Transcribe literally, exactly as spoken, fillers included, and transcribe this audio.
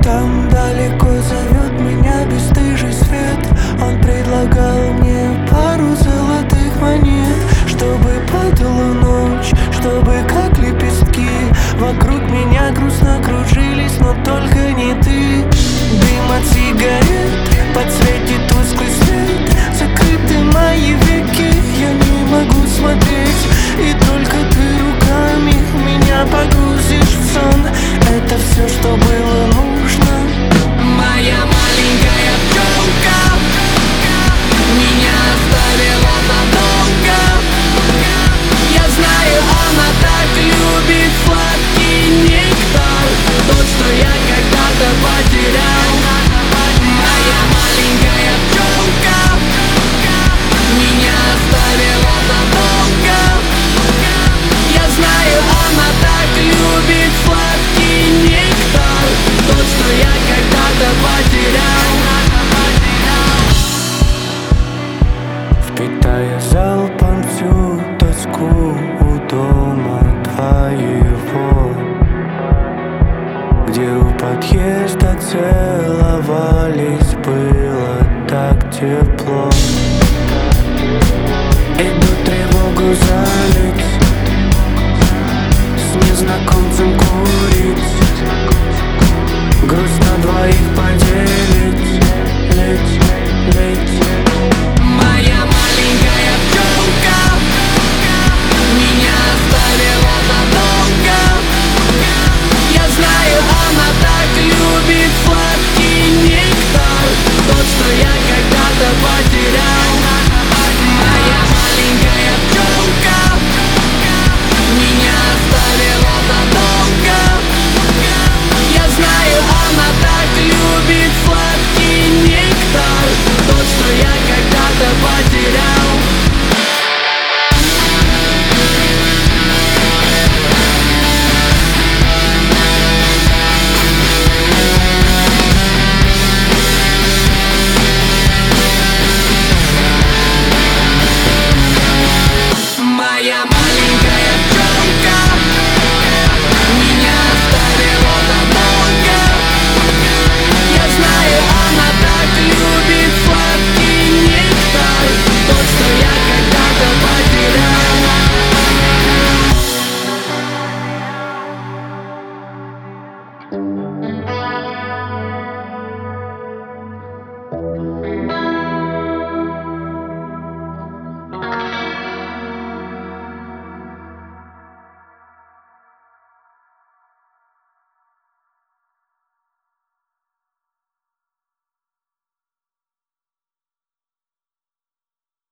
Там далеко зовет меня бесстыжий свет. Он предлагал мне пару золотых монет, чтобы падала ночь, чтобы как лепестки вокруг меня грустно кружились, но только не ты. Дым от сигарет подсветит тусклый свет. Закрыты мои веки, я не могу смотреть, и только ты руками меня погрузишь в сон. Это все, что было нужно. Моя маленькая пчелка меня оставила надолго. Я знаю, она так любит сладкий нектар, тот, что я когда-то потерял. Моя маленькая пчелка меня оставила надолго. Я знаю, она так любит сладкий нектар, тот, что я когда-то потерял. Впитая залпом всю тоску у дома твоего, где у подъезда целовались, было так тепло. Иду тревогу залить, с незнакомцем курить.